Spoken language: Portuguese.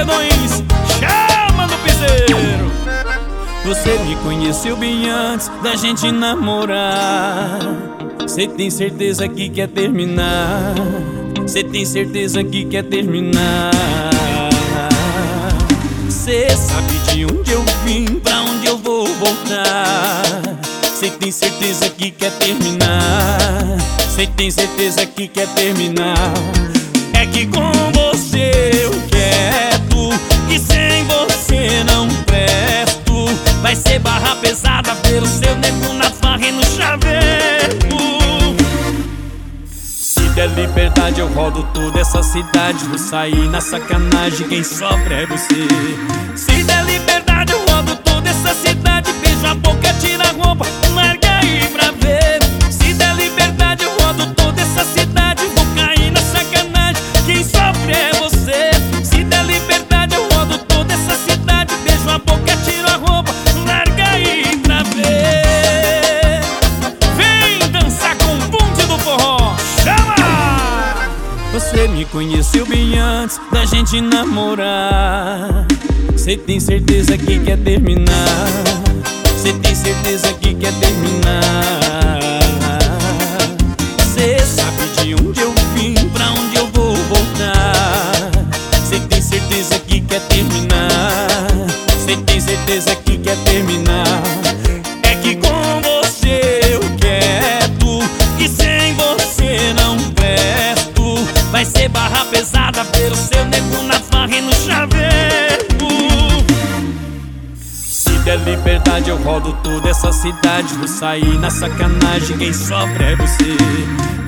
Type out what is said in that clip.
dedões, chama no piseiro. Você me conheceu bem antes da gente namorar. Cê tem certeza que quer terminar? Cê tem certeza que quer terminar? Cê sabe de onde eu vim, pra onde eu vou voltar. Cê tem certeza que quer terminar? Cê tem certeza que quer terminar? É que com você eu quero, e sem você não presto. Vai ser barra pesada pelo seu nego na farra e no chaveiro. Se der liberdade eu rodo toda essa cidade. Vou sair na sacanagem, quem sofre é você. Se der liberdade eu rodo toda essa cidade. Beija a boca, tira a roupa, larga aí pra ver. Se der liberdade eu rodo toda essa cidade. Vou cair na sacanagem, quem sofre é você. Se der liberdade eu rodo toda essa cidade. Beijo a boca, tiro a roupa, larga aí pra ver. Vem dançar com o bonde do forró, chama! Você me conheceu bem antes da gente namorar. Cê tem certeza que quer terminar? Cê tem certeza que quer terminar? Cê sabe de onde eu vim, pra onde eu vou voltar. Cê tem certeza que quer terminar? Cê tem certeza que quer terminar? É que com você eu quero, e sem você não presto. Vai ser barra pesada pelo seu nego na farra e no chaveiro. Se der liberdade eu rodo toda essa cidade. Vou sair na sacanagem, quem sofre é você.